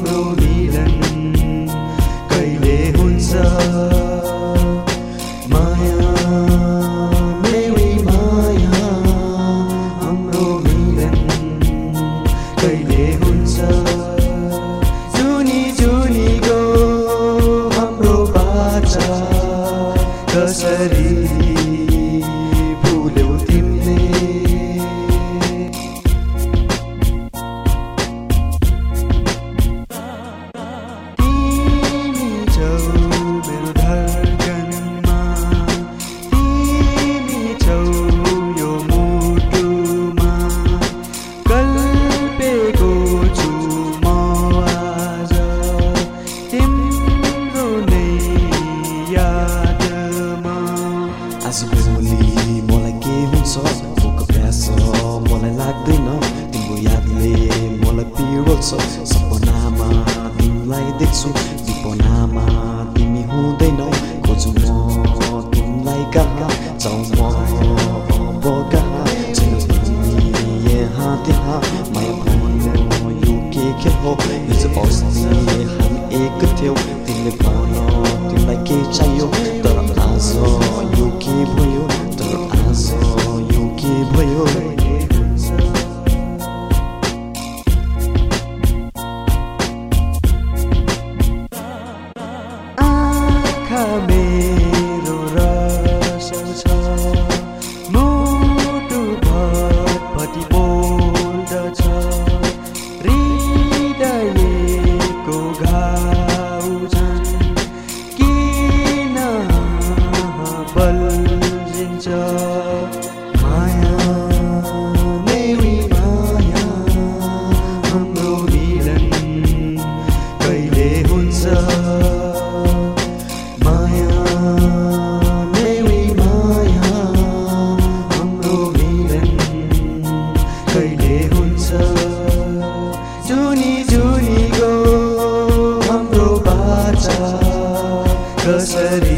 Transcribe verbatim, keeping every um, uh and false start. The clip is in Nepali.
हाम्रो मिलन कहिले हुन्छ माया मेरी माया हाम्रो मिलन कहिले हुन्छ जुनी जुनी गो हाम्रो बाचा कसरी भुल्यौ तिमीले तिमी छौ मेरो धड्कनमा तिमी छौ यो मुटुमा कल्पेको छु म आज तिम्रो नै यादमा आज भोलि मलाई के हुन्छ भोक प्यास मलाई लाग्दैन तिम्रो यादले मलाई पिरोल्छ सपनामा तिमीलाई देख्छु विपनामा तिमी हुँदैनौ खोजु म तिमीलाई कहाँ जाउँ म अब कहाँ छैन तिमी यहाँ त्यहाँ माया भन्नु यो के खेल हो हिजो अस्ति हामी एक थियौ तिमीले भन तिमीलाई के चाहियो तर आज यो के भयो तर आज यो के भयो आँखा मेरो रसल छ मुटु भटभटी बोल्दछ हृदयको घाउ झन् किन बल्झिन्छ माया मेरी माया हाम्रो मिलन कहिले हुन्छ माया मेरी माया हाम्रो मिलन कहिले हुन्छ जुनी जुनी गो हाम्रो बाचा कसरी